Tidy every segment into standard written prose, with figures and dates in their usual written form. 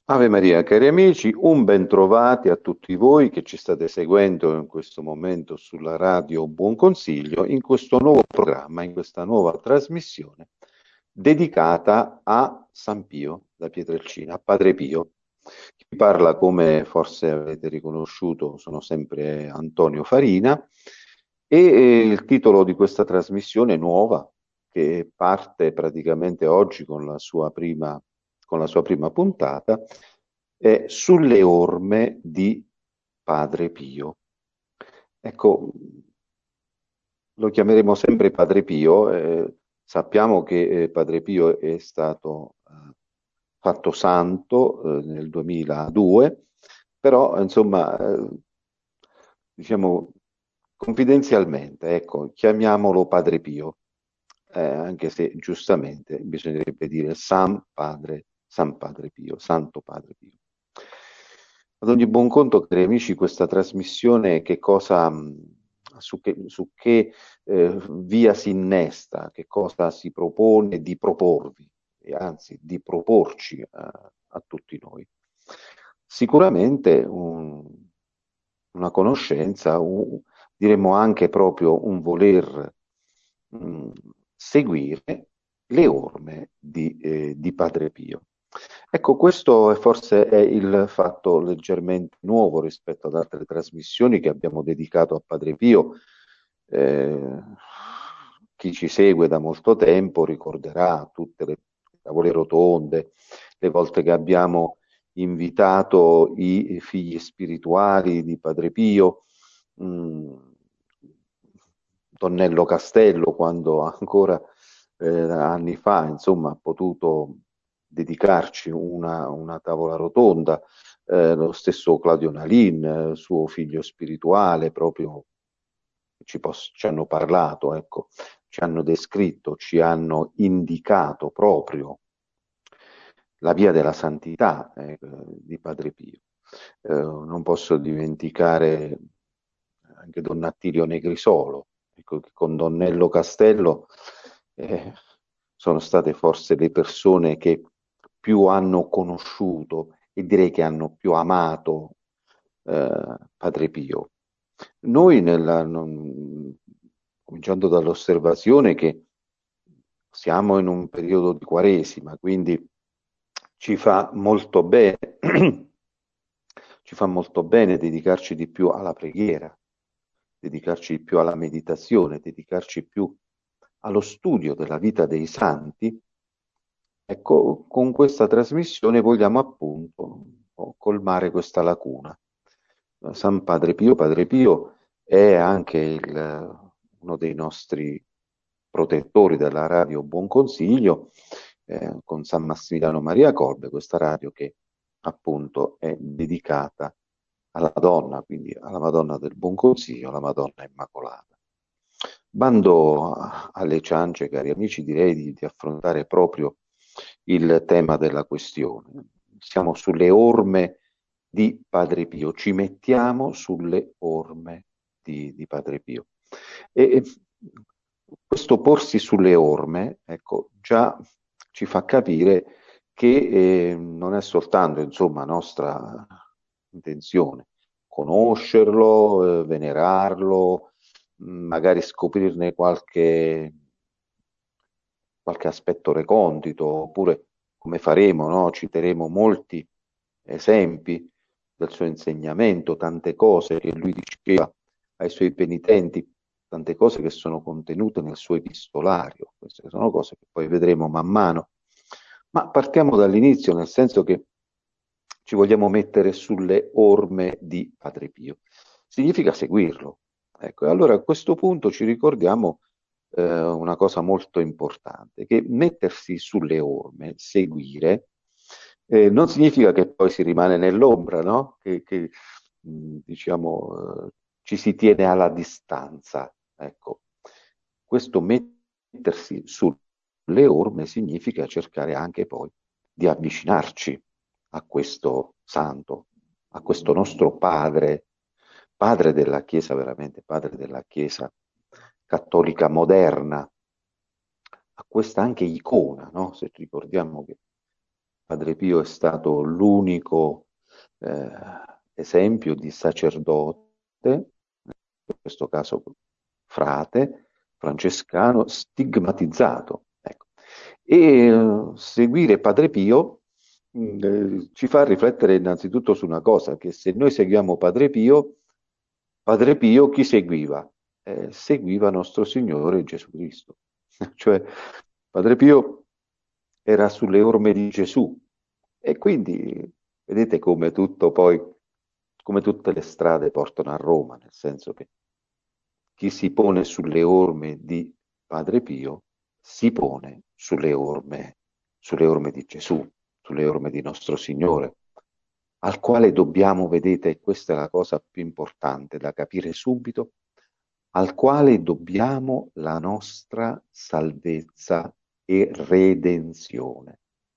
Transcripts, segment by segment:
Ave Maria, cari amici, un ben trovati a tutti voi che ci state seguendo in questo momento sulla radio Buon Consiglio, in questo nuovo programma, in questa nuova trasmissione dedicata a San Pio da Pietrelcina, a Padre Pio. Chi parla, come forse avete riconosciuto, sono sempre Antonio Farina e il titolo di questa trasmissione nuova, che parte praticamente oggi con la sua prima puntata, è Sulle orme di Padre Pio. Ecco, lo chiameremo sempre Padre Pio. Sappiamo che Padre Pio è stato fatto santo nel 2002, però insomma, diciamo confidenzialmente, ecco, chiamiamolo Padre Pio, anche se giustamente bisognerebbe dire San Padre Pio, Santo Padre Pio. Ad ogni buon conto, cari amici, questa trasmissione su che via si innesta, che cosa si propone di proporvi, e anzi di proporci a tutti noi. Sicuramente una conoscenza, diremmo anche proprio un voler mh, seguire le orme di Padre Pio. Ecco, questo forse è il fatto leggermente nuovo rispetto ad altre trasmissioni che abbiamo dedicato a Padre Pio. Eh, Chi ci segue da molto tempo ricorderà tutte le tavole rotonde, le volte che abbiamo invitato i figli spirituali di Padre Pio, mh, Tonnello Castello, quando ancora anni fa, insomma, ha potuto dedicarci una tavola rotonda, lo stesso Claudio Nalin, suo figlio spirituale, proprio ci hanno parlato, ecco, ci hanno descritto, ci hanno indicato proprio la via della santità di Padre Pio. Non posso dimenticare anche Don Attilio Negrisolo, ecco, che con Donnello Castello eh, sono state forse le persone che più hanno conosciuto e direi che hanno più amato Padre Pio. Noi, cominciando dall'osservazione che siamo in un periodo di Quaresima, quindi ci fa molto bene, ci fa molto bene dedicarci di più alla preghiera, dedicarci di più alla meditazione, dedicarci più allo studio della vita dei santi. Ecco, con questa trasmissione vogliamo appunto un po' colmare questa lacuna. San Padre Pio è anche uno dei nostri protettori della radio Buon Consiglio, con San Massimiliano Maria Colbe, questa radio che appunto è dedicata alla donna, quindi alla Madonna del Buon Consiglio, alla Madonna Immacolata. Bando alle ciance, cari amici, direi di affrontare proprio il tema della questione. Siamo sulle orme di Padre Pio, ci mettiamo sulle orme di Padre Pio. E questo porsi sulle orme, ecco, già ci fa capire che non è soltanto, insomma, nostra intenzione conoscerlo, venerarlo, magari scoprirne qualche aspetto recondito, oppure come faremo, no? Citeremo molti esempi del suo insegnamento, tante cose che lui diceva ai suoi penitenti, tante cose che sono contenute nel suo epistolario. Queste sono cose che poi vedremo man mano. Ma partiamo dall'inizio, nel senso che ci vogliamo mettere sulle orme di Padre Pio. Significa seguirlo. Ecco, e allora a questo punto ci ricordiamo una cosa molto importante, che mettersi sulle orme, seguire, non significa che poi si rimane nell'ombra, no? Diciamo, ci si tiene alla distanza. Ecco, questo mettersi sulle orme significa cercare anche poi di avvicinarci a questo santo, a questo nostro padre, padre della Chiesa, veramente padre della Chiesa cattolica moderna, a questa anche icona, no? Se ricordiamo che Padre Pio è stato l'unico esempio di sacerdote, in questo caso frate, francescano, stigmatizzato. Ecco. E seguire Padre Pio ci fa riflettere innanzitutto su una cosa, che se noi seguiamo Padre Pio chi seguiva? Seguiva nostro Signore Gesù Cristo. Cioè, Padre Pio era sulle orme di Gesù e quindi vedete come tutto poi, come tutte le strade portano a Roma, nel senso che chi si pone sulle orme di Padre Pio si pone sulle orme di Gesù, sulle orme di nostro Signore, al quale dobbiamo, vedete, e questa è la cosa più importante da capire subito, al quale dobbiamo la nostra salvezza e redenzione.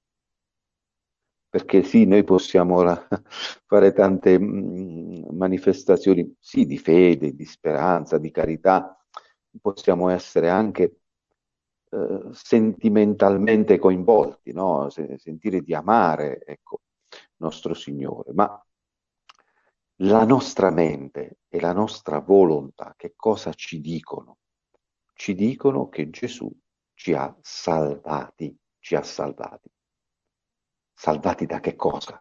Perché sì, noi possiamo fare tante manifestazioni, sì, di fede, di speranza, di carità, possiamo essere anche sentimentalmente coinvolti, no? Sentire di amare, ecco, nostro Signore, ma la nostra mente e la nostra volontà che cosa ci dicono? Ci dicono che Gesù ci ha salvati, ci ha salvati. Salvati da che cosa?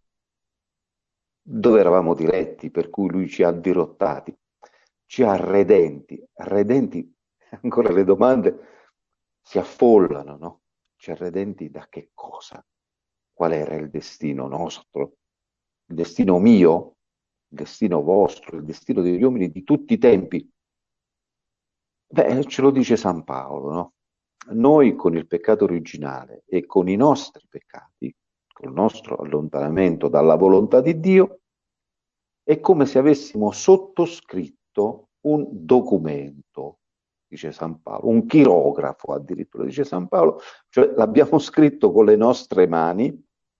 Dove eravamo diretti, per cui lui ci ha dirottati, ci ha redenti. Redenti, ancora le domande si affollano, no? Ci ha redenti da che cosa? Qual era il destino nostro? Il destino mio? Il destino vostro? Il destino degli uomini di tutti i tempi? Beh, ce lo dice San Paolo, no? Noi con il peccato originale e con i nostri peccati, con il nostro allontanamento dalla volontà di Dio, è come se avessimo sottoscritto un documento, dice San Paolo, un chirografo addirittura, dice San Paolo, cioè l'abbiamo scritto con le nostre mani,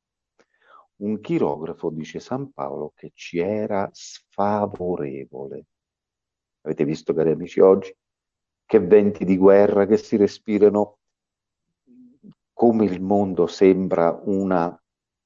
un chirografo, dice San Paolo, che ci era sfavorevole. Avete visto, cari amici, oggi che venti di guerra che si respirano, come il mondo sembra una...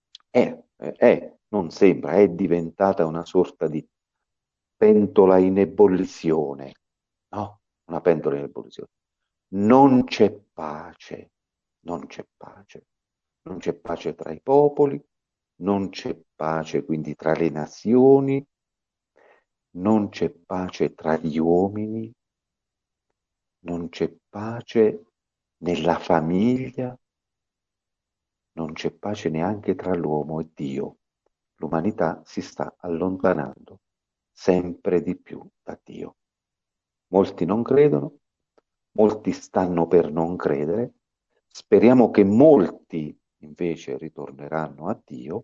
non sembra, è diventata una sorta di pentola in ebollizione, no? Una pentola in ebollizione. Non c'è pace, non c'è pace. Non c'è pace tra i popoli, non c'è pace quindi tra le nazioni, non c'è pace tra gli uomini, non c'è pace nella famiglia, non c'è pace neanche tra l'uomo e Dio. L'umanità si sta allontanando sempre di più da Dio. Molti non credono, molti stanno per non credere, speriamo che molti invece ritorneranno a Dio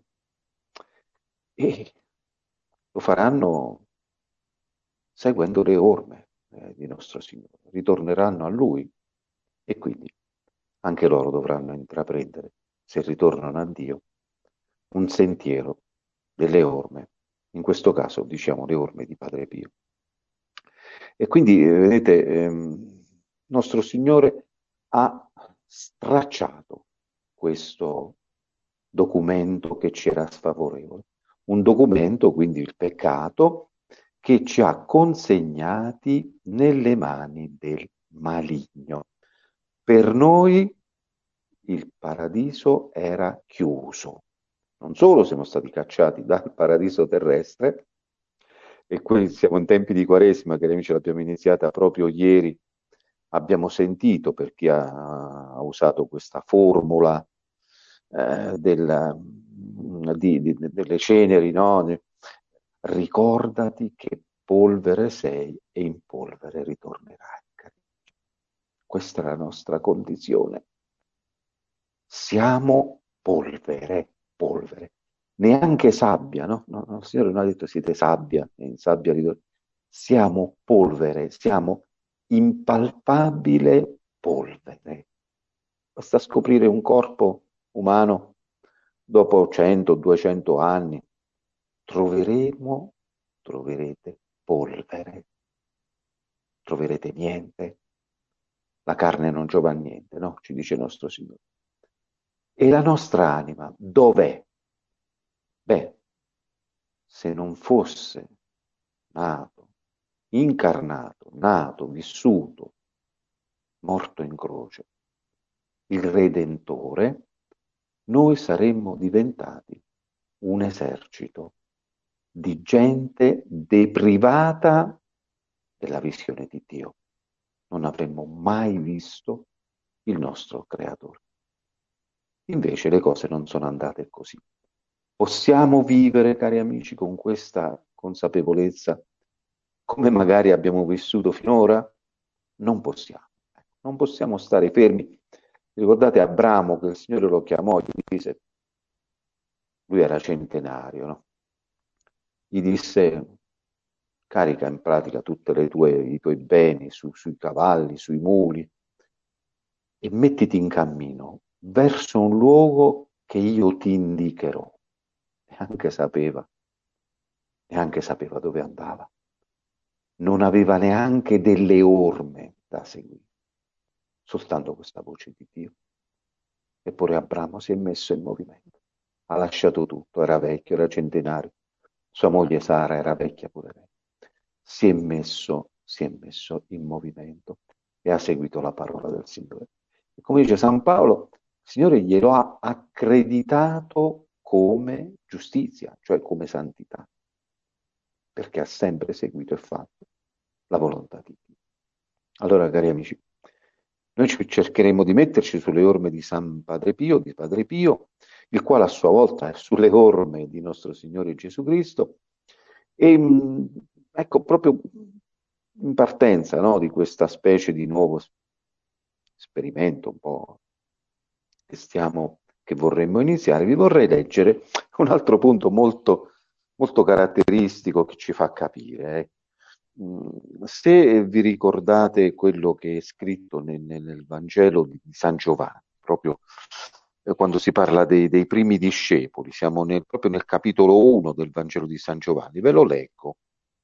e lo faranno seguendo le orme di nostro Signore, ritorneranno a Lui e quindi anche loro dovranno intraprendere, se ritornano a Dio, un sentiero delle orme, in questo caso diciamo le orme di Padre Pio. E quindi, vedete, nostro Signore ha stracciato questo documento che ci era sfavorevole. Un documento, quindi il peccato, che ci ha consegnati nelle mani del maligno. Per noi il paradiso era chiuso. Non solo siamo stati cacciati dal paradiso terrestre, e qui siamo in tempi di Quaresima, che amici l'abbiamo iniziata proprio ieri, abbiamo sentito per chi ha usato questa formula delle ceneri, no? Ricordati che polvere sei e in polvere ritornerai. Questa è la nostra condizione. Siamo polvere, polvere. Neanche sabbia, no? No, il Signore non ha detto siete sabbia, e in sabbia ritorno. Siamo polvere, siamo impalpabile polvere. Basta scoprire un corpo umano dopo 100, 200 anni, troverete polvere, troverete niente. La carne non giova a niente, no? Ci dice il nostro Signore. E la nostra anima dov'è? Beh, se non fosse nato, incarnato, nato, vissuto, morto in croce, il Redentore, noi saremmo diventati un esercito di gente deprivata della visione di Dio. Non avremmo mai visto il nostro Creatore. Invece le cose non sono andate così. Possiamo vivere, cari amici, con questa consapevolezza come magari abbiamo vissuto finora? Non possiamo. Non possiamo stare fermi. Ricordate Abramo che il Signore lo chiamò, gli disse, lui era centenario, no? Gli disse, carica in pratica tutti i tuoi beni sui cavalli, sui muli e mettiti in cammino verso un luogo che io ti indicherò. E anche sapeva dove andava. Non aveva neanche delle orme da seguire, soltanto questa voce di Dio. Eppure Abramo si è messo in movimento, ha lasciato tutto, era vecchio, era centenario, sua moglie Sara era vecchia pure lei. Si è messo in movimento e ha seguito la parola del Signore. E come dice San Paolo, il Signore glielo ha accreditato come giustizia, cioè come santità, perché ha sempre seguito e fatto la volontà di Dio. Allora, cari amici, noi cercheremo di metterci sulle orme di San Padre Pio, di Padre Pio, il quale a sua volta è sulle orme di nostro Signore Gesù Cristo. E ecco, proprio in partenza, no, di questa specie di nuovo esperimento un po' che vorremmo iniziare, vi vorrei leggere un altro punto molto, molto caratteristico che ci fa capire. Se vi ricordate quello che è scritto nel Vangelo di San Giovanni, proprio quando si parla dei primi discepoli, siamo proprio nel capitolo 1 del Vangelo di San Giovanni, ve lo leggo.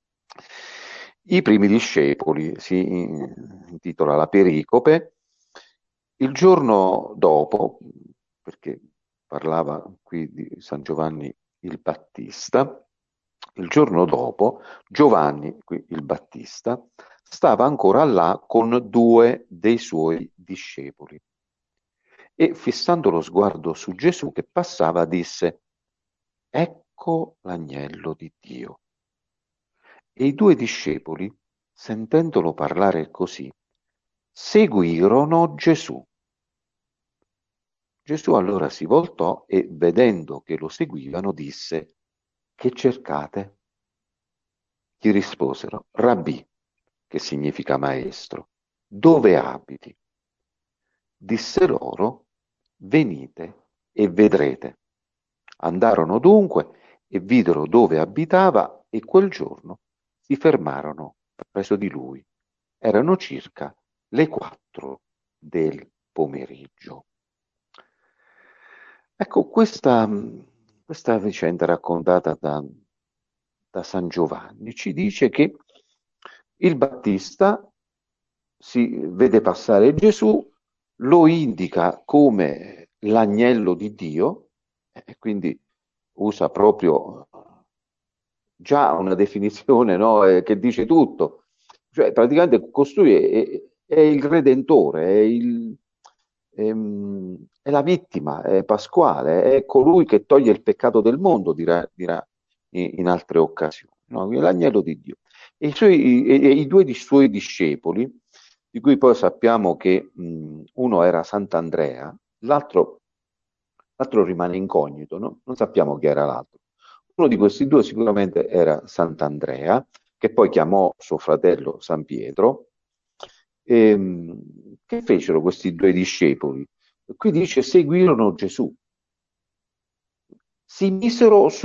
I primi discepoli si intitola la pericope. Il giorno dopo, perché parlava qui di San Giovanni il Battista, il giorno dopo Giovanni, qui il Battista, stava ancora là con due dei suoi discepoli e fissando lo sguardo su Gesù che passava disse: Ecco l'agnello di Dio. E i due discepoli, sentendolo parlare così, seguirono Gesù. Gesù allora si voltò e, vedendo che lo seguivano, disse: Che cercate? Gli risposero: Rabbì, che significa maestro, dove abiti? Disse loro: Venite e vedrete. Andarono dunque e videro dove abitava e quel giorno si fermarono presso di lui. Erano circa le 4 del pomeriggio. Ecco, questa vicenda raccontata da San Giovanni ci dice che il Battista si vede passare Gesù, lo indica come l'agnello di Dio, e quindi usa proprio già una definizione, no, che dice tutto. Cioè, praticamente costui è il Redentore, è la vittima, è Pasquale, è colui che toglie il peccato del mondo, dirà in altre occasioni, no? L'agnello di Dio. E i due suoi discepoli, di cui poi sappiamo che uno era Sant'Andrea, l'altro rimane incognito, no? Non sappiamo chi era l'altro. Uno di questi due sicuramente era Sant'Andrea, che poi chiamò suo fratello San Pietro. Che fecero questi due discepoli? Qui dice seguirono Gesù, si misero su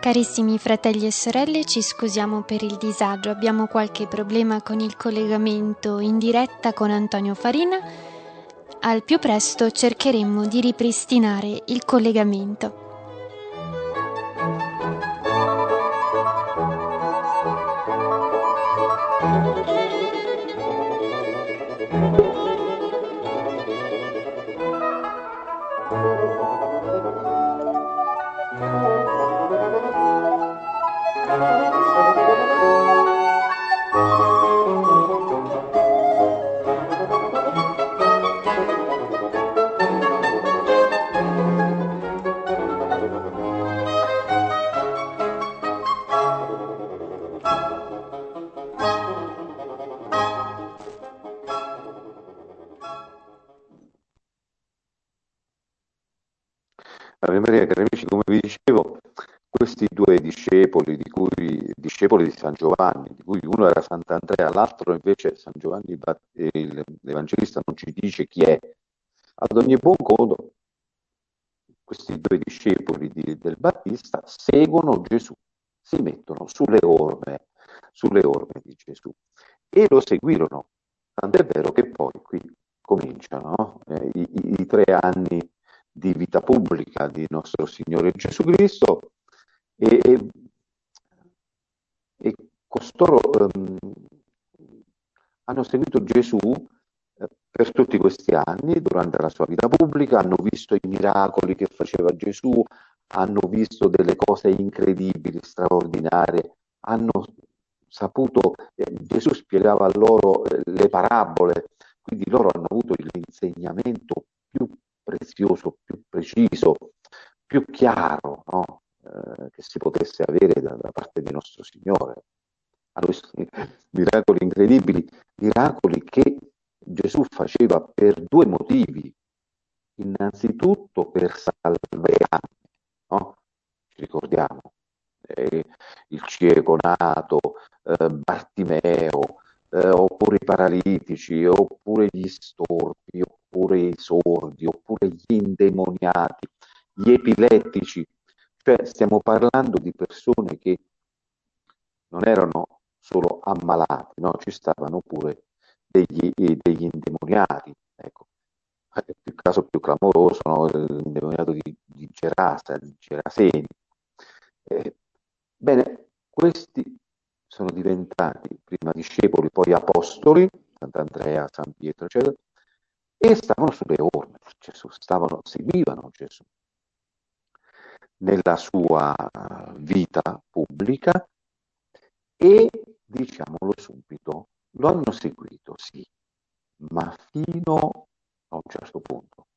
Carissimi fratelli e sorelle, ci scusiamo per il disagio, abbiamo qualche problema con il collegamento in diretta con Antonio Farina. Al più presto cercheremo di ripristinare il collegamento. Ave Maria, cari amici, come vi dicevo, questi due discepoli di San Giovanni, di cui uno era Sant'Andrea, l'altro invece San Giovanni, l'Evangelista non ci dice chi è. Ad ogni buon conto, questi due discepoli del Battista seguono Gesù, si mettono sulle orme di Gesù e lo seguirono. Tant'è vero che poi qui cominciano, no? I 3 anni di vita pubblica di nostro Signore Gesù Cristo e costoro hanno seguito Gesù per tutti questi anni, durante la sua vita pubblica, hanno visto i miracoli che faceva Gesù, hanno visto delle cose incredibili, straordinarie, hanno saputo, Gesù spiegava loro le parabole, quindi loro hanno avuto l'insegnamento più prezioso, più preciso, più chiaro, no? Che si potesse avere da parte di nostro Signore. Hanno visto miracoli incredibili, miracoli che Gesù faceva per due motivi. Innanzitutto per salvare anime, no? Ci ricordiamo, il cieco nato, Bartimeo, oppure i paralitici, oppure gli storpi, oppure i sordi, oppure gli indemoniati, gli epilettici. Cioè stiamo parlando di persone che non erano solo ammalati, no? Ci stavano pure degli indemoniati. Ecco. Il caso più clamoroso, no? L'indemoniato di Gerasa, di Geraseni. Bene, questi sono diventati prima discepoli, poi apostoli, Sant'Andrea, San Pietro, eccetera, e stavano sulle orme di Gesù, seguivano Gesù nella sua vita pubblica e, diciamolo subito, lo hanno seguito, sì, ma fino a un certo punto,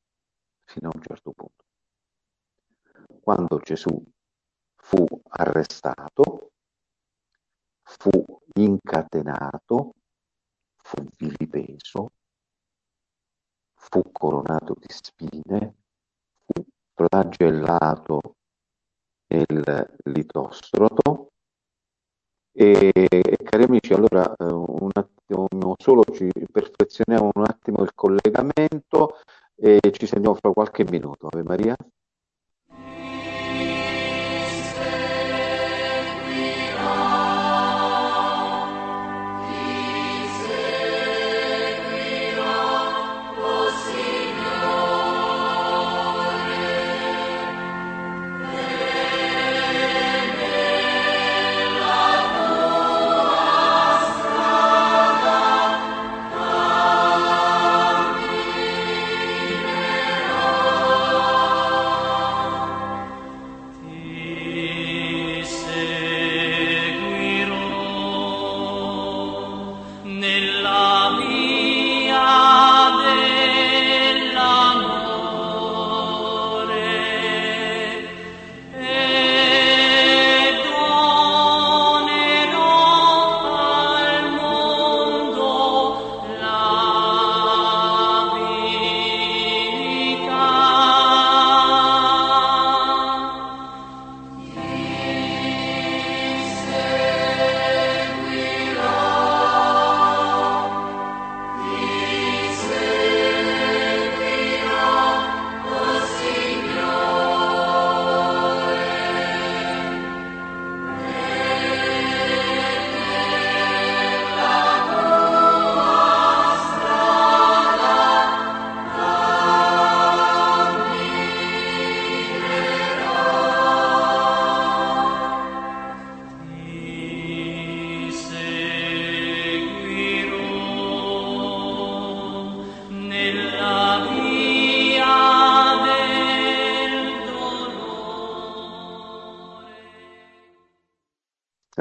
quando Gesù fu arrestato, fu incatenato, fu vilipeso, fu coronato di spine, fu flagellato nel litostroto e cari amici, allora un attimo solo ci perfezioniamo un attimo il collegamento e ci sentiamo fra qualche minuto. Ave Maria.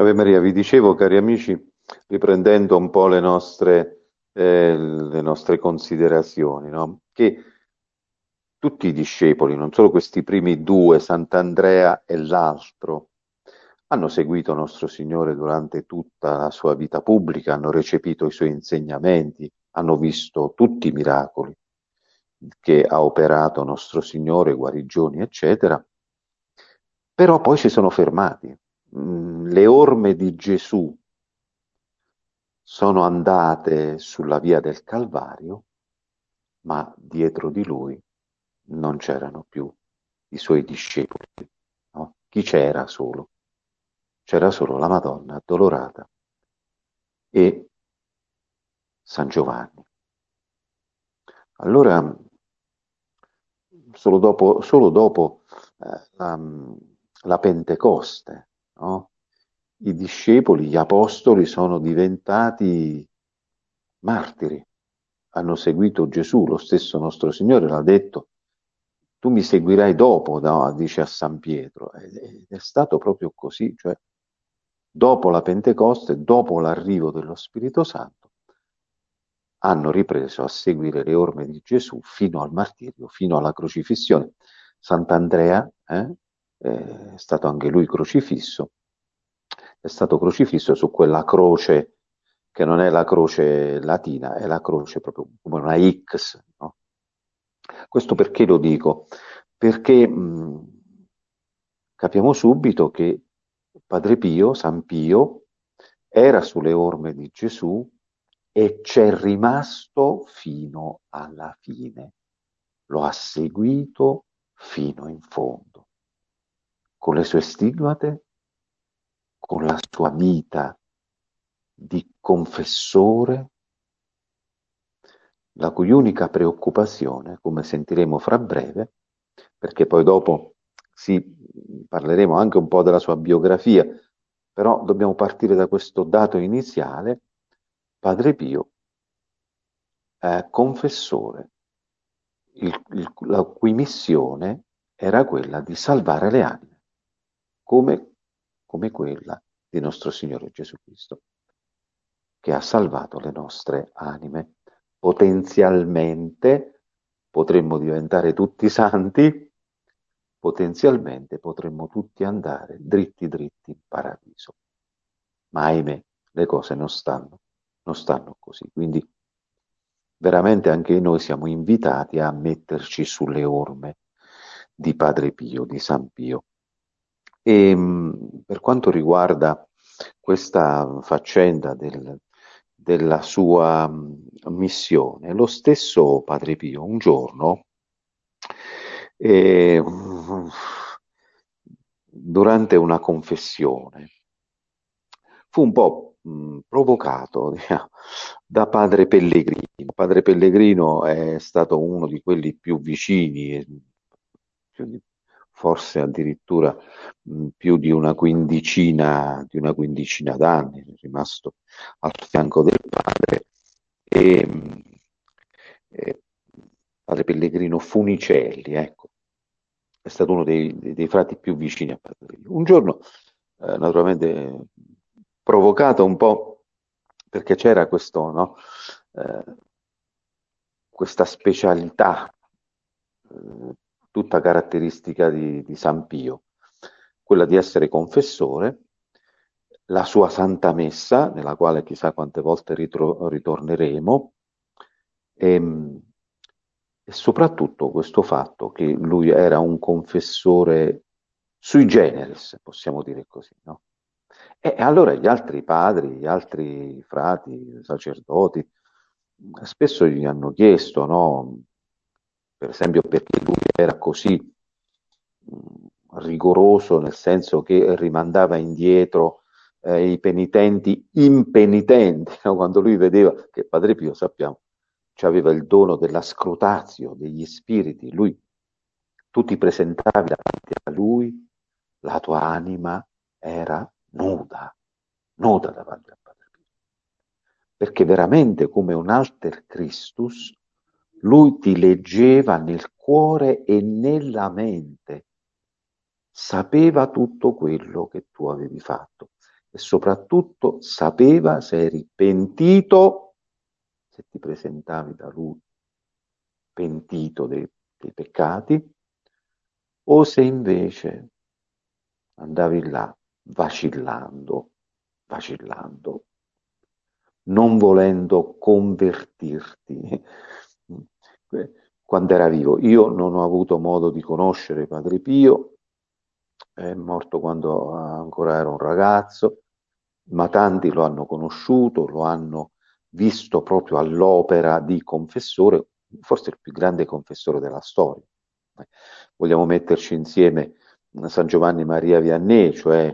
Ave Maria, vi dicevo, cari amici, riprendendo un po' le nostre considerazioni, no? Che tutti i discepoli, non solo questi primi due, Sant'Andrea e l'altro, hanno seguito nostro Signore durante tutta la sua vita pubblica, hanno recepito i suoi insegnamenti, hanno visto tutti i miracoli che ha operato nostro Signore, guarigioni, eccetera, però poi si sono fermati. Le orme di Gesù sono andate sulla via del Calvario, ma dietro di lui non c'erano più i suoi discepoli, no? Chi c'era solo? C'era solo la Madonna addolorata e San Giovanni. Allora, solo dopo la Pentecoste, no? I discepoli, gli apostoli sono diventati martiri, hanno seguito Gesù, lo stesso nostro Signore l'ha detto, tu mi seguirai dopo, no? Dice a San Pietro, ed è stato proprio così, cioè dopo la Pentecoste, dopo l'arrivo dello Spirito Santo, hanno ripreso a seguire le orme di Gesù fino al martirio, fino alla crocifissione. Sant'Andrea è stato anche lui crocifisso, è stato crocifisso su quella croce che non è la croce latina, è la croce proprio come una X, no? Questo perché lo dico? Perché capiamo subito che Padre Pio, San Pio, era sulle orme di Gesù e c'è rimasto fino alla fine. Lo ha seguito fino in fondo, con le sue stigmate, con la sua vita di confessore, la cui unica preoccupazione, come sentiremo fra breve, perché poi dopo parleremo anche un po' della sua biografia, però dobbiamo partire da questo dato iniziale, Padre Pio è confessore, la cui missione era quella di salvare le anime, come quella di nostro Signore Gesù Cristo, che ha salvato le nostre anime. Potenzialmente potremmo diventare tutti santi, potenzialmente potremmo tutti andare dritti dritti in paradiso. Ma ahimè, le cose non stanno così. Quindi veramente anche noi siamo invitati a metterci sulle orme di Padre Pio, di San Pio. E per quanto riguarda questa faccenda della sua missione, lo stesso Padre Pio un giorno, eh, durante una confessione, fu un po' provocato, diciamo, da Padre Pellegrino. Padre Pellegrino è stato uno di quelli più vicini, forse addirittura più di una quindicina d'anni, è rimasto al fianco del padre e, e Padre Pellegrino Funicelli, ecco, è stato uno dei frati più vicini a Padre Pio. Un giorno, naturalmente, provocato un po' perché c'era questo, no? Questa specialità, tutta caratteristica di San Pio, quella di essere confessore, la sua Santa Messa, nella quale chissà quante volte ritorneremo, e soprattutto questo fatto che lui era un confessore sui generis, possiamo dire così, no? E allora gli altri padri, gli altri frati, sacerdoti, spesso gli hanno chiesto, no? Per esempio perché lui era così rigoroso, nel senso che rimandava indietro i penitenti impenitenti, no? Quando lui vedeva che Padre Pio, sappiamo, aveva il dono della scrutatio degli spiriti, tu ti presentavi davanti a lui, la tua anima era nuda, nuda davanti a Padre Pio, perché veramente come un alter Christus lui ti leggeva nel cuore e nella mente, sapeva tutto quello che tu avevi fatto e soprattutto sapeva se eri pentito, se ti presentavi da lui pentito dei peccati, o se invece andavi là vacillando, non volendo convertirti. Quando era vivo. Io non ho avuto modo di conoscere Padre Pio, è morto quando ancora ero un ragazzo, ma tanti lo hanno conosciuto, lo hanno visto proprio all'opera di confessore, forse il più grande confessore della storia. Vogliamo metterci insieme San Giovanni Maria Vianney, cioè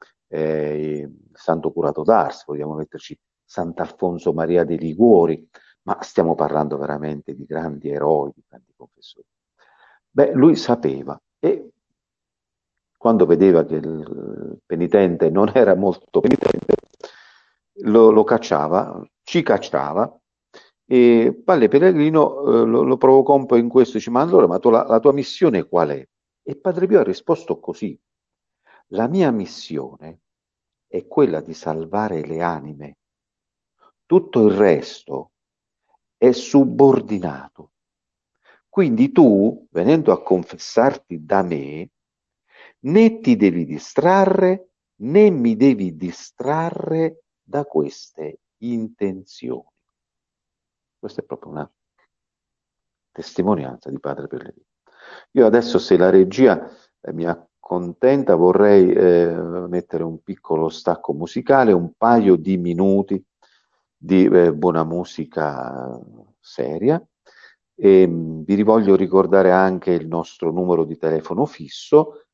Santo Curato d'Ars, vogliamo metterci Sant'Alfonso Maria dei Liguori, ma stiamo parlando veramente di grandi eroi, di grandi confessori. Beh, lui sapeva e quando vedeva che il penitente non era molto penitente, lo cacciava, ci cacciava e Palle Pellegrino lo provocò un po' in questo, dice, ma allora ma la tua missione qual è? E Padre Pio ha risposto così, la mia missione è quella di salvare le anime, tutto il resto è subordinato. Quindi tu, venendo a confessarti da me, né ti devi distrarre, né mi devi distrarre da queste intenzioni. Questa è proprio una testimonianza di Padre Pellegrino. Io adesso, se la regia mi accontenta, vorrei mettere un piccolo stacco musicale, un paio di minuti di buona musica seria. E vi voglio ricordare anche il nostro numero di telefono fisso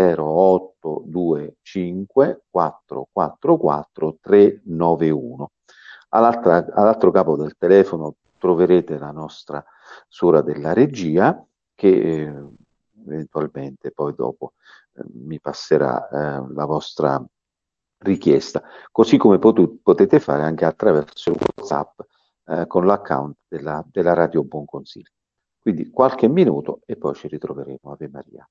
0825 444 391. All'altro capo del telefono troverete la nostra suora della regia che eventualmente poi dopo mi passerà la vostra richiesta, così come potete fare anche attraverso il WhatsApp con l'account della Radio Buon Consiglio. Quindi qualche minuto e poi ci ritroveremo. Ave Maria.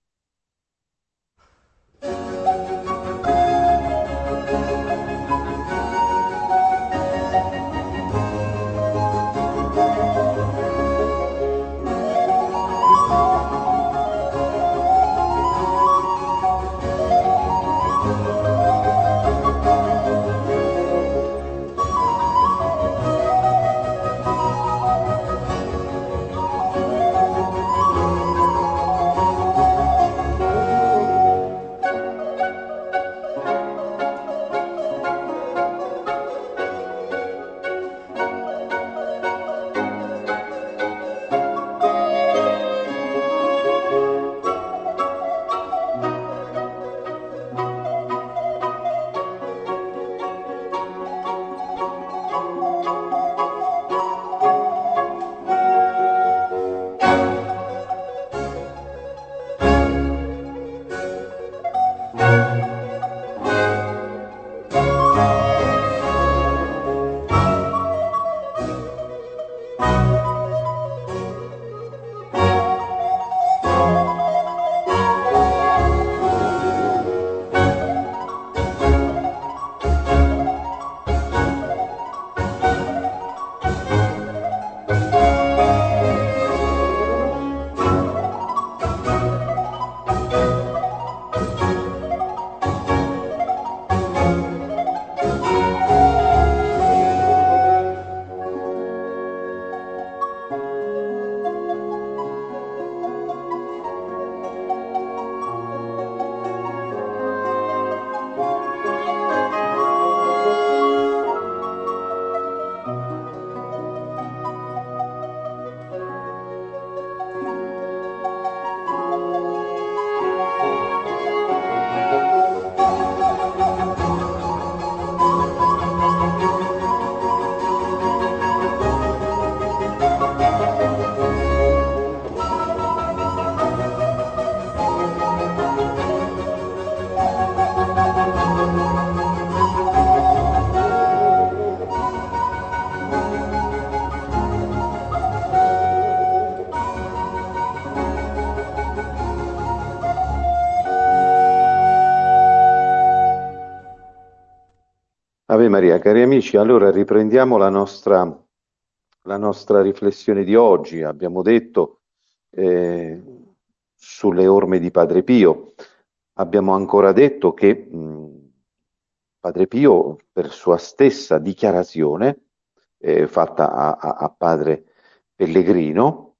Maria, cari amici, allora riprendiamo la nostra riflessione di oggi. Abbiamo detto eh, sulle orme di Padre Pio. Abbiamo ancora detto che Padre Pio, per sua stessa dichiarazione, fatta a Padre Pellegrino,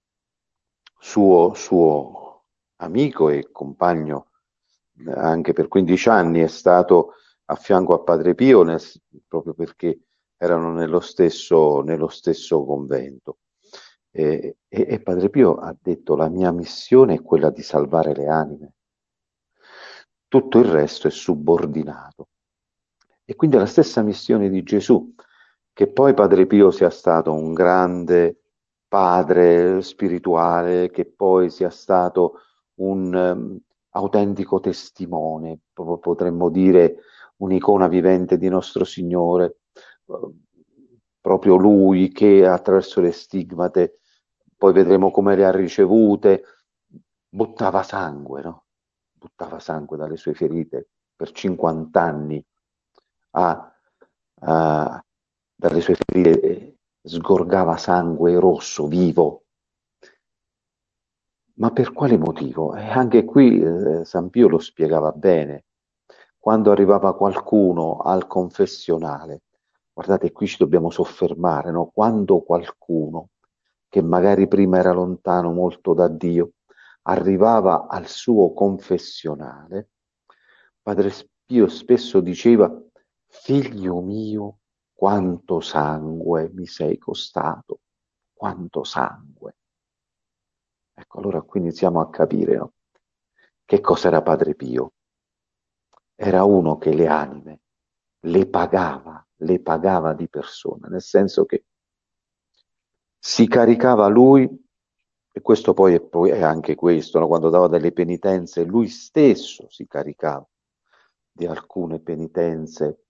suo amico e compagno anche per 15 anni, è stato a fianco a Padre Pio proprio perché erano nello stesso convento. E Padre Pio ha detto: la mia missione è quella di salvare le anime, tutto il resto è subordinato. E quindi è la stessa missione di Gesù, che poi Padre Pio sia stato un grande padre spirituale, che poi sia stato un autentico testimone, potremmo dire un'icona vivente di nostro Signore, proprio lui che attraverso le stigmate, poi vedremo come le ha ricevute, buttava sangue, no? Buttava sangue dalle sue ferite per 50 anni, a, dalle sue ferite sgorgava sangue rosso, vivo. Ma per quale motivo? E anche qui San Pio lo spiegava bene. Quando arrivava qualcuno al confessionale, guardate, qui ci dobbiamo soffermare, no? Quando qualcuno, che magari prima era lontano molto da Dio, arrivava al suo confessionale, Padre Pio spesso diceva: figlio mio, quanto sangue mi sei costato, quanto sangue. Ecco, allora qui iniziamo a capire, no? Che cos'era Padre Pio. Era uno che le anime le pagava di persona, nel senso che si caricava lui, e questo poi è anche questo, no? Quando dava delle penitenze, lui stesso si caricava di alcune penitenze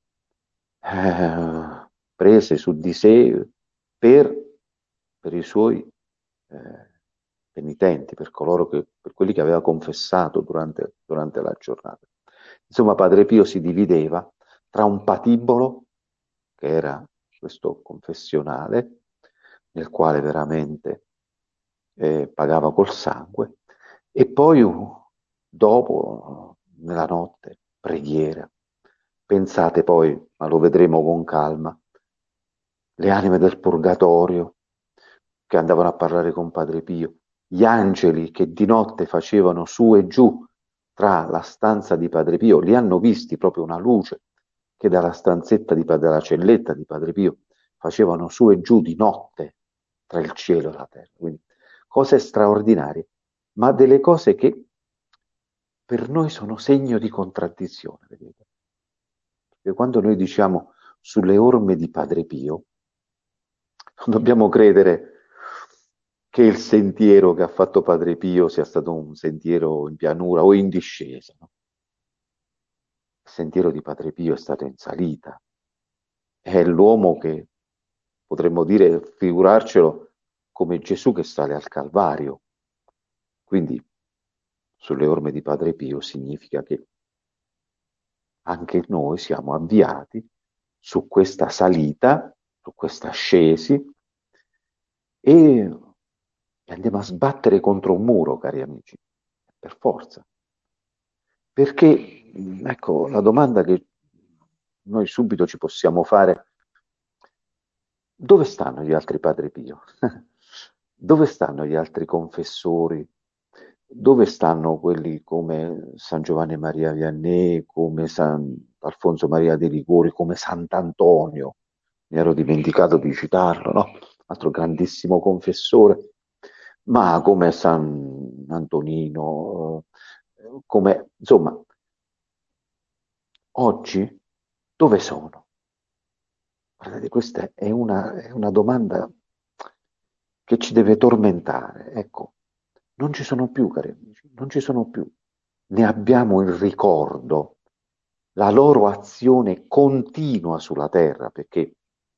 prese su di sé per, per i suoi penitenti, per quelli che aveva confessato durante la giornata. Insomma, Padre Pio si divideva tra un patibolo, che era questo confessionale, nel quale veramente pagava col sangue, e poi dopo, nella notte, preghiera. Pensate poi, ma lo vedremo con calma, le anime del purgatorio che andavano a parlare con Padre Pio, gli angeli che di notte facevano su e giù tra la stanza di Padre Pio, li hanno visti proprio una luce che dalla dalla celletta di Padre Pio facevano su e giù di notte tra il cielo e la terra. Quindi cose straordinarie, ma delle cose che per noi sono segno di contraddizione, vedete? Perché quando noi diciamo sulle orme di Padre Pio, non dobbiamo credere che il sentiero che ha fatto Padre Pio sia stato un sentiero in pianura o in discesa, no? Il sentiero di Padre Pio è stato in salita. È l'uomo che potremmo dire, figurarcelo come Gesù che sale al Calvario. Quindi sulle orme di Padre Pio significa che anche noi siamo avviati su questa salita, su questa ascesi, e andiamo a sbattere contro un muro, cari amici, per forza. Perché, ecco, la domanda che noi subito ci possiamo fare: dove stanno gli altri Padre Pio? Dove stanno gli altri confessori? Dove stanno quelli come San Giovanni Maria Vianney, come San Alfonso Maria de Liguori, come Sant'Antonio? Mi ero dimenticato di citarlo, no? Altro grandissimo confessore, ma come San Antonino, come, insomma, oggi dove sono? Guardate, questa è una domanda che ci deve tormentare. Ecco, non ci sono più, cari amici, non ci sono più. Ne abbiamo il ricordo, la loro azione continua sulla terra, perché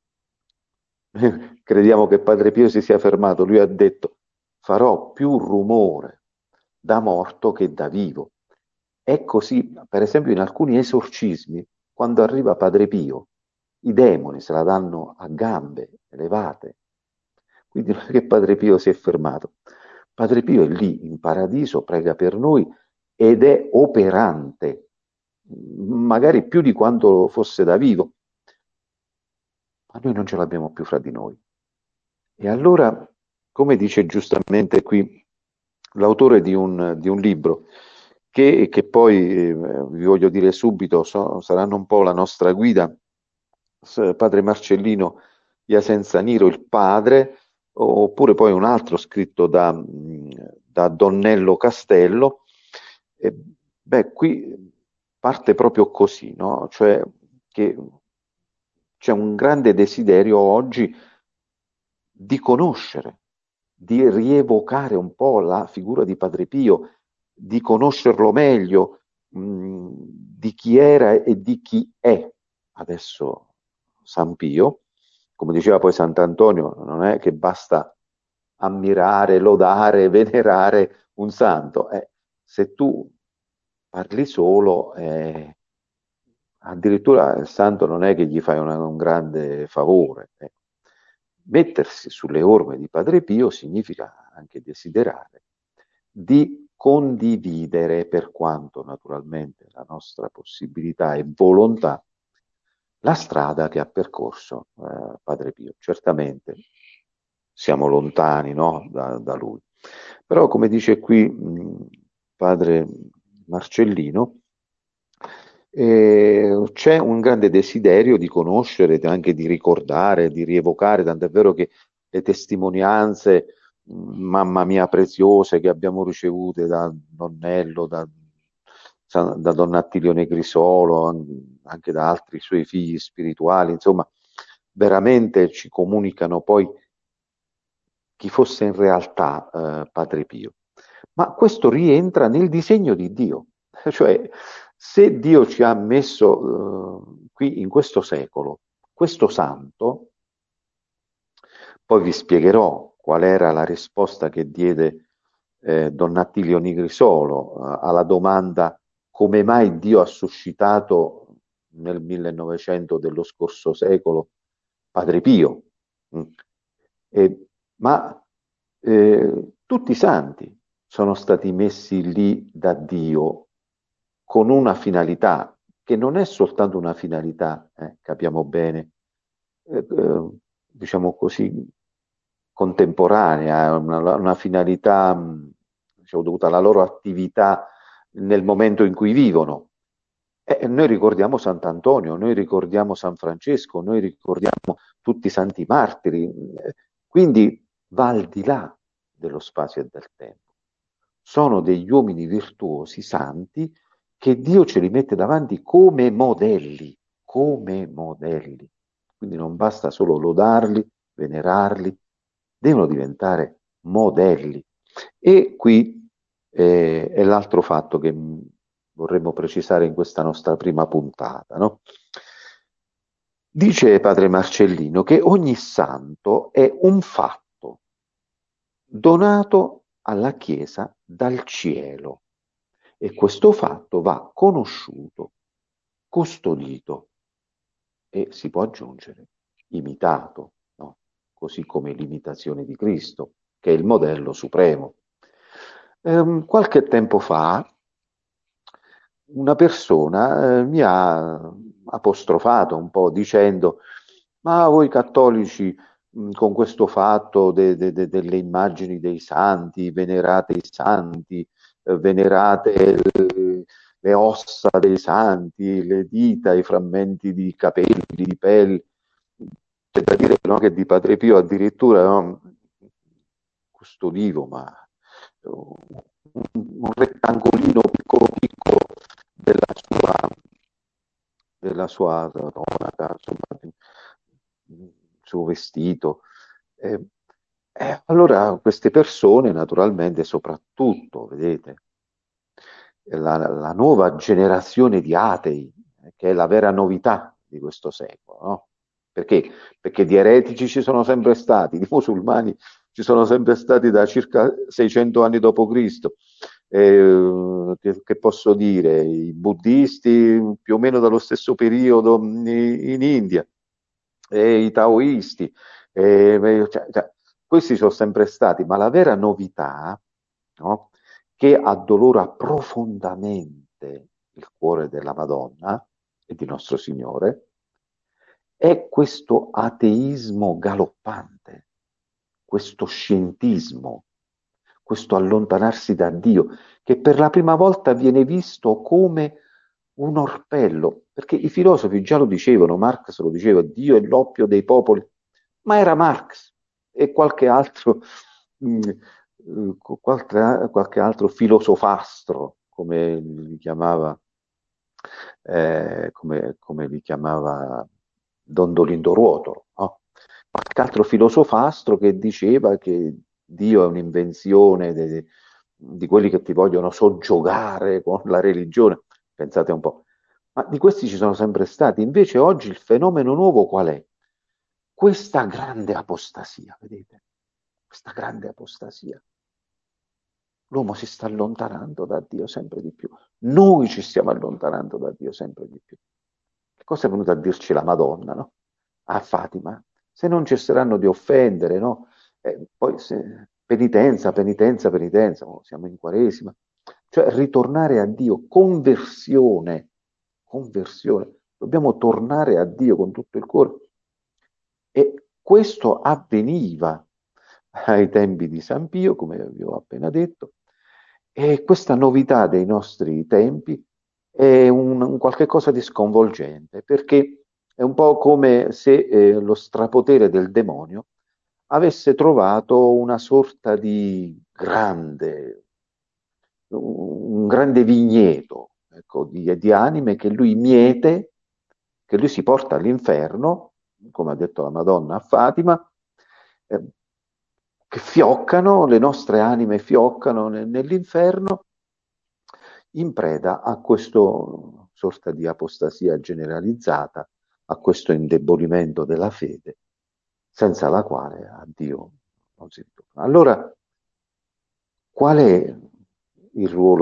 crediamo che Padre Pio si sia fermato. Lui ha detto: farò più rumore da morto che da vivo. È così, per esempio, in alcuni esorcismi, quando arriva Padre Pio, i demoni se la danno a gambe elevate. Quindi non è che Padre Pio si è fermato. Padre Pio è lì in paradiso, prega per noi ed è operante, magari più di quanto fosse da vivo, ma noi non ce l'abbiamo più fra di noi. E allora, come dice giustamente qui l'autore di un libro, che poi vi voglio dire subito, saranno un po' la nostra guida, padre Marcellino Iasenza Niro, il padre, oppure poi un altro scritto da Donnello Castello. E, beh, qui parte proprio così, no? Cioè che c'è un grande desiderio oggi di conoscere, di rievocare un po' la figura di Padre Pio, di conoscerlo meglio, di chi era e di chi è adesso San Pio. Come diceva poi Sant'Antonio, non è che basta ammirare, lodare, venerare un santo. Se tu parli solo, addirittura il santo non è che gli fai un grande favore. Mettersi sulle orme di Padre Pio significa anche desiderare di condividere, per quanto naturalmente la nostra possibilità e volontà, la strada che ha percorso Padre Pio. Certamente siamo lontani, no, da lui. Però, come dice qui Padre Marcellino, c'è un grande desiderio di conoscere, anche di ricordare, di rievocare, tant'è vero che le testimonianze, mamma mia, preziose che abbiamo ricevute da Nonnello, da Don Attilio Negrisolo, anche da altri suoi figli spirituali, insomma, veramente ci comunicano poi chi fosse in realtà Padre Pio. Ma questo rientra nel disegno di Dio, cioè se Dio ci ha messo qui in questo secolo, questo santo, poi vi spiegherò qual era la risposta che diede Don Attilio Nigrisolo alla domanda come mai Dio ha suscitato nel 1900 dello scorso secolo Padre Pio. Ma tutti i santi sono stati messi lì da Dio con una finalità, che non è soltanto una finalità, capiamo bene, diciamo così, contemporanea, una finalità diciamo, dovuta alla loro attività nel momento in cui vivono. Noi ricordiamo Sant'Antonio, noi ricordiamo San Francesco, noi ricordiamo tutti i santi martiri, quindi va al di là dello spazio e del tempo. Sono degli uomini virtuosi, santi, che Dio ce li mette davanti come modelli, come modelli. Quindi non basta solo lodarli, venerarli, devono diventare modelli. E qui è l'altro fatto che vorremmo precisare in questa nostra prima puntata, no? Dice padre Marcellino che ogni santo è un fatto donato alla Chiesa dal cielo e questo fatto va conosciuto, custodito e si può aggiungere imitato, no? Così come l'imitazione di Cristo, che è il modello supremo. Qualche tempo fa una persona mi ha apostrofato un po' dicendo: ma voi cattolici con questo fatto delle immagini dei santi, venerate i santi, venerate le ossa dei santi, le dita, i frammenti di capelli, di pelle. C'è da dire, no, che di Padre Pio addirittura, no, custodivo, ma un rettangolino piccolo piccolo della sua tonaca, insomma, il suo vestito. Allora queste persone, naturalmente, soprattutto, vedete, la nuova generazione di atei, che è la vera novità di questo secolo, no? Perché? Perché di eretici ci sono sempre stati, di musulmani ci sono sempre stati da circa 600 anni d.C. Che posso dire? I buddisti più o meno dallo stesso periodo in India. i taoisti, questi sono sempre stati, ma la vera novità, no, che addolora profondamente il cuore della Madonna e di nostro Signore, è questo ateismo galoppante, questo scientismo, questo allontanarsi da Dio, che per la prima volta viene visto come un orpello, perché i filosofi già lo dicevano, Marx lo diceva, Dio è l'oppio dei popoli, ma era Marx e qualche altro filosofastro, come li chiamava Dondolindo Ruotolo, no? Qualche altro filosofastro che diceva che Dio è un'invenzione di quelli che ti vogliono soggiogare con la religione. Pensate un po'. Ma di questi ci sono sempre stati. Invece oggi il fenomeno nuovo qual è? Questa grande apostasia, vedete? Questa grande apostasia. L'uomo si sta allontanando da Dio sempre di più. Noi ci stiamo allontanando da Dio sempre di più. Che cosa è venuta a dirci la Madonna, no? A Fatima? Se non cesseranno di offendere, no? Penitenza, penitenza, penitenza, oh, siamo in Quaresima. Cioè ritornare a Dio, conversione, conversione. Dobbiamo tornare a Dio con tutto il cuore. E questo avveniva ai tempi di San Pio, come vi ho appena detto, e questa novità dei nostri tempi è un qualche cosa di sconvolgente, perché è un po' come se lo strapotere del demonio avesse trovato una sorta di un grande vigneto, ecco, di anime che lui miete, che lui si porta all'inferno, come ha detto la Madonna a Fatima, eh, che fioccano, le nostre anime fioccano nell'inferno in preda a questa sorta di apostasia generalizzata, a questo indebolimento della fede, senza la quale a Dio non si ritorna. Allora, qual è il ruolo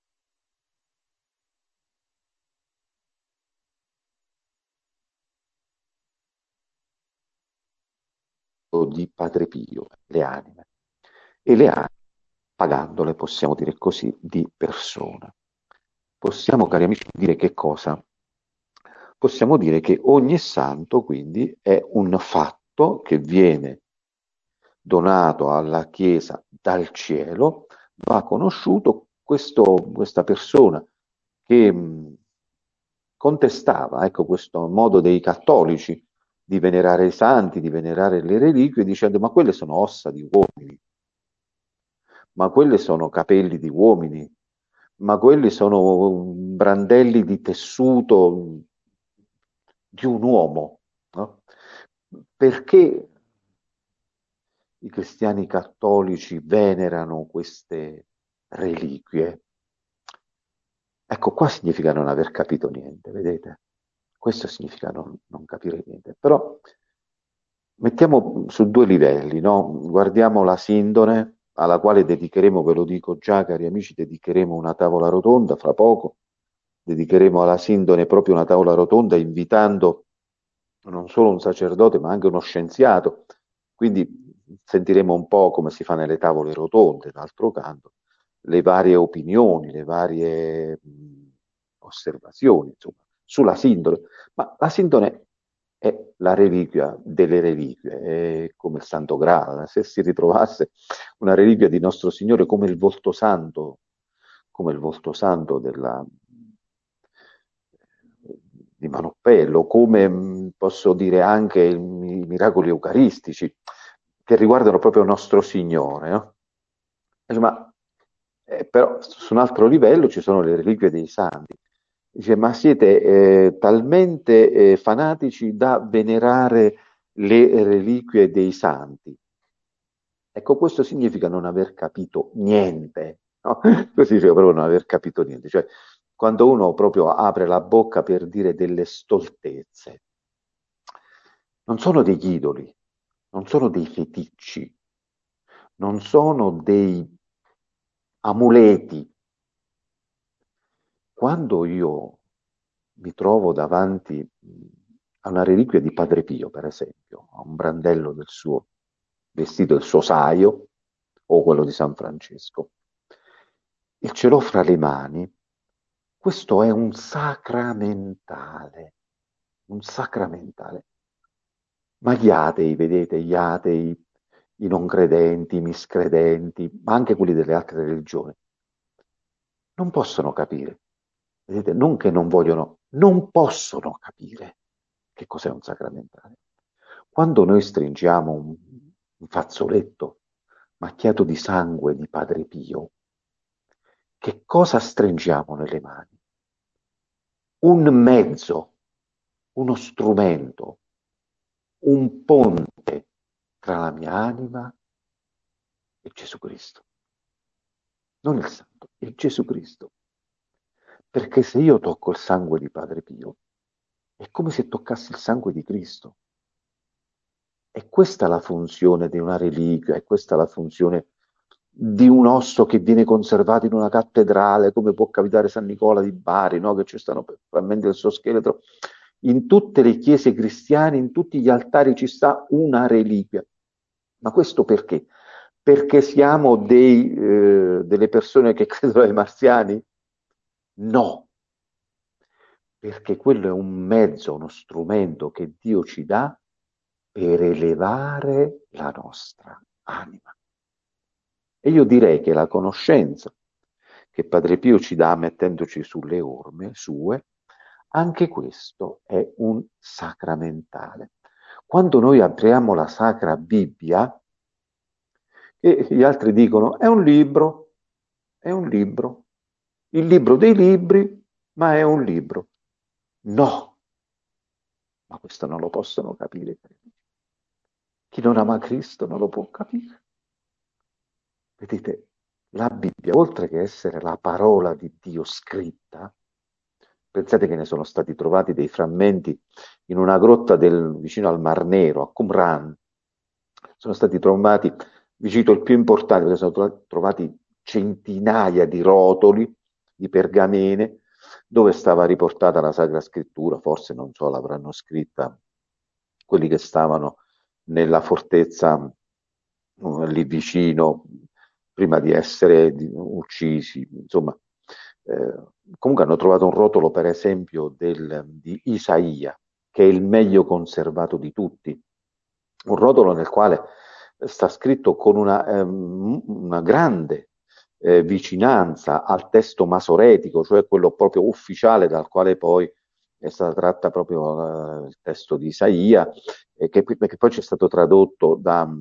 di Padre Pio? Le anime. E le anime, pagandole, possiamo dire così, di persona. Possiamo, cari amici, dire che cosa? Possiamo dire che ogni santo, quindi, è un fatto che viene donato alla Chiesa dal cielo, va conosciuto questa persona che contestava, ecco, questo modo dei cattolici di venerare i santi, di venerare le reliquie, dicendo ma quelle sono ossa di uomini, ma quelle sono capelli di uomini, ma quelli sono brandelli di tessuto di un uomo, no? Perché i cristiani cattolici venerano queste reliquie? Ecco, qua significa non aver capito niente, vedete? Questo significa non capire niente. Però mettiamo su due livelli, no? Guardiamo la Sindone, alla quale dedicheremo, ve lo dico già, cari amici, dedicheremo una tavola rotonda fra poco. Dedicheremo alla Sindone proprio una tavola rotonda, invitando non solo un sacerdote, ma anche uno scienziato. Quindi sentiremo un po' come si fa nelle tavole rotonde, d'altro canto, le varie opinioni, le varie osservazioni, insomma, sulla sindone. Ma la sindone è la reliquia delle reliquie, è come il Santo Graal. Se si ritrovasse una reliquia di nostro Signore come il volto santo di Manoppello, come posso dire anche i miracoli eucaristici che riguardano proprio nostro Signore, no? Ma però su un altro livello ci sono le reliquie dei santi. Dice, ma siete talmente fanatici da venerare le reliquie dei santi. Ecco, questo significa non aver capito niente, no? Così significa proprio non aver capito niente. Cioè, quando uno proprio apre la bocca per dire delle stoltezze, non sono degli idoli, non sono dei feticci, non sono dei amuleti. Quando io mi trovo davanti a una reliquia di Padre Pio, per esempio, a un brandello del suo vestito, del suo saio, o quello di San Francesco, e ce l'ho fra le mani, questo è un sacramentale. Ma gli atei, vedete, gli atei, i non credenti, i miscredenti, ma anche quelli delle altre religioni, non possono capire, vedete, non che non vogliono, non possono capire che cos'è un sacramentale. Quando noi stringiamo un fazzoletto macchiato di sangue di Padre Pio, che cosa stringiamo nelle mani? Un mezzo, uno strumento, un ponte tra la mia anima e Gesù Cristo. Non il santo, è Gesù Cristo. Perché se io tocco il sangue di Padre Pio, è come se toccassi il sangue di Cristo. E questa è la funzione di una reliquia, è questa la funzione di un osso che viene conservato in una cattedrale, come può capitare San Nicola di Bari, no? Che ci stanno frammenti del suo scheletro. In tutte le chiese cristiane, in tutti gli altari ci sta una reliquia. Ma questo perché? Perché siamo delle persone che credono ai marziani? No, perché quello è un mezzo, uno strumento che Dio ci dà per elevare la nostra anima. E io direi che la conoscenza che Padre Pio ci dà mettendoci sulle orme sue, anche questo è un sacramentale. Quando noi apriamo la Sacra Bibbia, e gli altri dicono è un libro, il libro dei libri, ma è un libro. No, ma questo non lo possono capire. Chi non ama Cristo non lo può capire. Vedete, la Bibbia, oltre che essere la parola di Dio scritta, pensate che ne sono stati trovati dei frammenti in una grotta vicino al Mar Nero, a Qumran. Sono stati trovati, vi cito il più importante, perché sono trovati centinaia di rotoli, di pergamene, dove stava riportata la Sacra Scrittura, forse non so, l'avranno scritta quelli che stavano nella fortezza lì vicino, prima di essere uccisi, insomma. Comunque hanno trovato un rotolo, per esempio, di Isaia, che è il meglio conservato di tutti, un rotolo nel quale sta scritto con una grande vicinanza al testo masoretico, cioè quello proprio ufficiale dal quale poi è stata tratta proprio il testo di Isaia, che poi c'è stato tradotto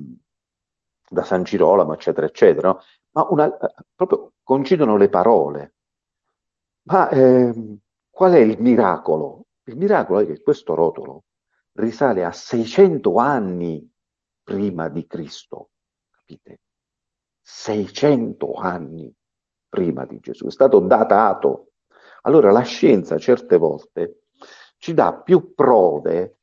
da San Girolamo, eccetera, eccetera, no? Ma proprio coincidono le parole. Ma qual è il miracolo? Il miracolo è che questo rotolo risale a 600 anni prima di Cristo, capite? 600 anni prima di Gesù, è stato datato. Allora la scienza certe volte ci dà più prove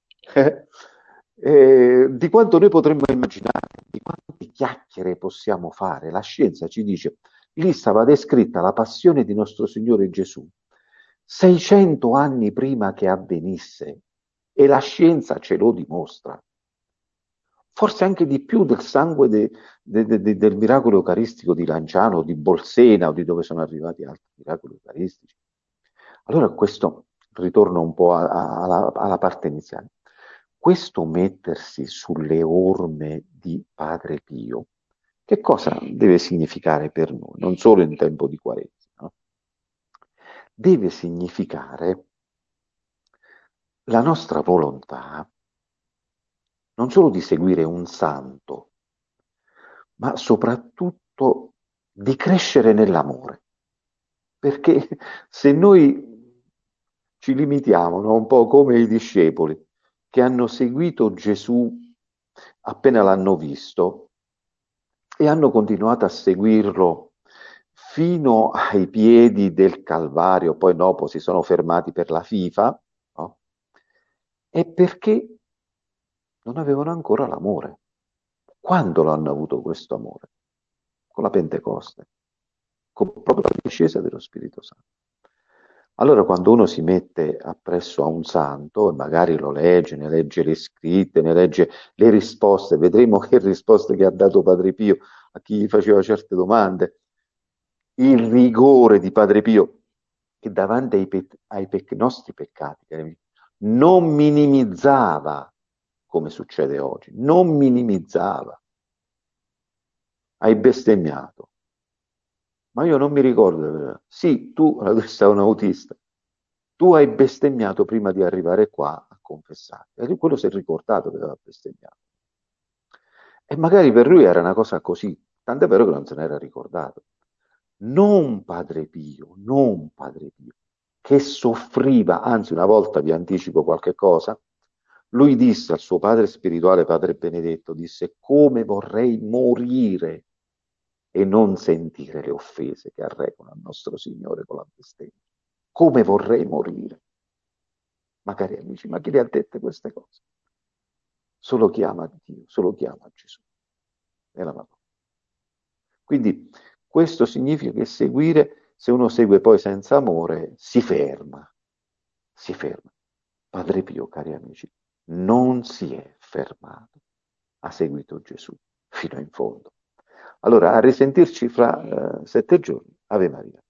di quanto noi potremmo immaginare, di quante chiacchiere possiamo fare. La scienza ci dice, lì stava descritta la passione di nostro Signore Gesù, 600 anni prima che avvenisse, e la scienza ce lo dimostra. Forse anche di più del sangue del miracolo eucaristico di Lanciano, di Bolsena o di dove sono arrivati altri miracoli eucaristici. Allora questo ritorno un po' alla parte iniziale. Questo mettersi sulle orme di Padre Pio, che cosa deve significare per noi, non solo in tempo di Quaresima, no? Deve significare la nostra volontà non solo di seguire un santo, ma soprattutto di crescere nell'amore. Perché se noi ci limitiamo, no? Un po' come i discepoli che hanno seguito Gesù appena l'hanno visto e hanno continuato a seguirlo fino ai piedi del Calvario, poi dopo si sono fermati per la FIFA, no? È perché non avevano ancora l'amore. Quando l'hanno avuto questo amore? Con la Pentecoste, con proprio la discesa dello Spirito Santo. Allora, quando uno si mette appresso a un santo, e magari lo legge, ne legge le scritte, ne legge le risposte, vedremo che risposte che ha dato Padre Pio a chi gli faceva certe domande, il rigore di Padre Pio, che davanti ai nostri peccati, cari amici, non minimizzava, come succede oggi, non minimizzava, hai bestemmiato. Ma io non mi ricordo, sì, tu, sei un autista, tu hai bestemmiato prima di arrivare qua a confessare. E quello si è ricordato che aveva bestemmiato. E magari per lui era una cosa così, tant'è vero che non se n'era ricordato. Non Padre Pio, non Padre Pio, che soffriva, anzi una volta vi anticipo qualche cosa, lui disse al suo padre spirituale, Padre Benedetto, disse come vorrei morire e non sentire le offese che arrecano al nostro Signore con la bestemmia. Come vorrei morire. Ma cari amici, ma chi le ha dette queste cose? Solo chi ama Dio, solo chi ama Gesù e la Madonna. Quindi questo significa che seguire, se uno segue poi senza amore, si ferma, si ferma. Padre Pio, cari amici, non si è fermato, ha seguito Gesù fino in fondo. Allora, a risentirci fra 7 giorni. Ave Maria.